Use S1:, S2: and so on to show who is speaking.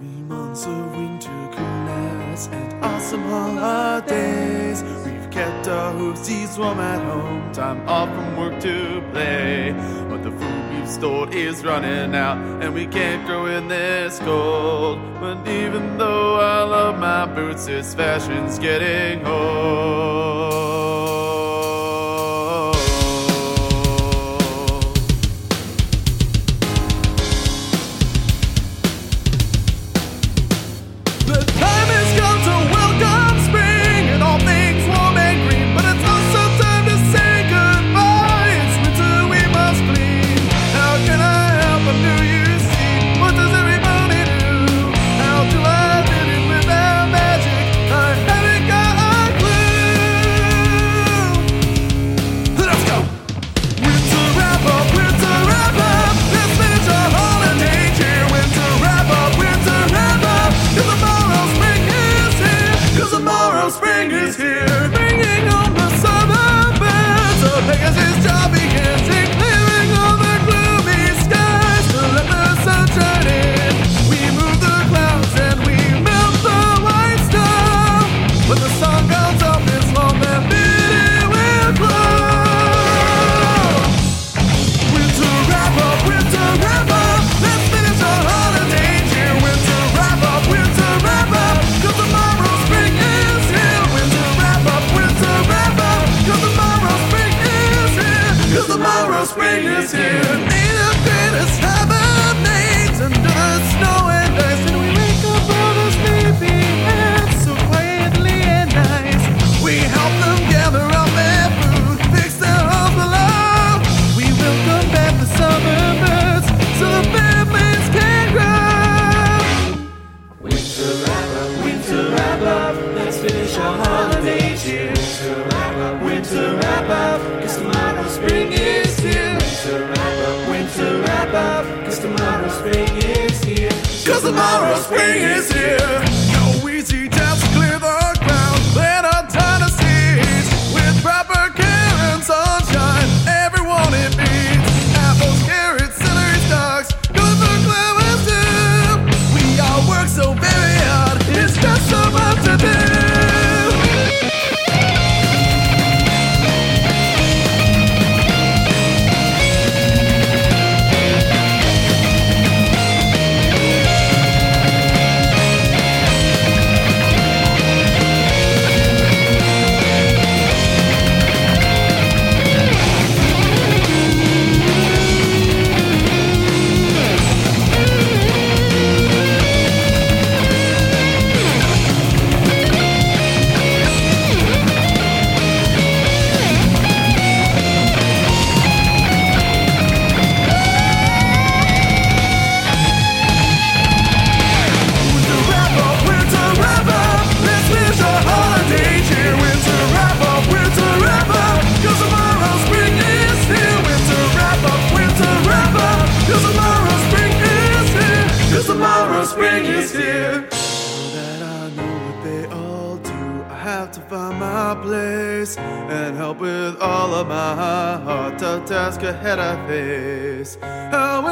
S1: 3 months of winter coolness and awesome holidays. We've kept our hoofsies warm at home, time off from work to play. But the food we've stored is running out, and we can't grow in this cold. But even though I love my boots, this fashion's getting old. Spring is here, bringing on the summer birds. So Pegasus' job begins in clearing all the gloomy skies to let the sunshine in. We move the clouds and we melt the white snow. When the sun comes up, it's long that it will glow. Winter wrap up, let's finish our holiday here. Winter wrap up, 'cause tomorrow spring is. Cause tomorrow spring is here. May the greatest hibernate under the snow and ice, and we wake up all the sleepy heads so quietly and nice. We help them gather up their food, fix their homes below. We welcome back the summer birds so the families can grow. Winter wrap up, let's finish our holiday cheer. Winter wrap up, 'cause tomorrow spring is here. Winter wrap up, 'cause tomorrow spring is here. 'Cause tomorrow spring is here. No easy task to clear the ground, plant our dynasties with proper care and sunshine. Everyone it needs. Apples, carrots, celery stalks, good for clovers too. We all work so very hard, it's just so much to do. Spring is here. So that I know what they all do, I have to find my place and help with all of my heart. Tough task ahead I face. How